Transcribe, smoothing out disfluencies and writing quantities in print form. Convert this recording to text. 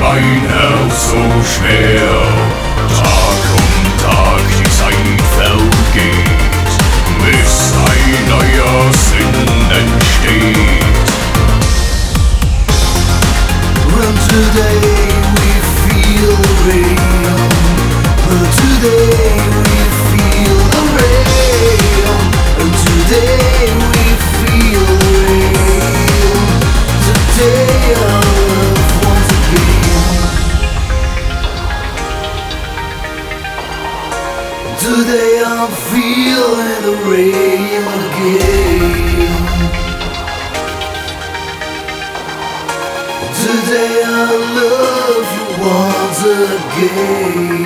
mein Herz so schwer. Tag um Tag die Zeit vergeht, bis ein neuer Sinn entsteht. And today we feel the rain. Today we feel the rain. And today we feel the rain. Today our love once again. Today I'm feeling the rain again. Today I love you once again.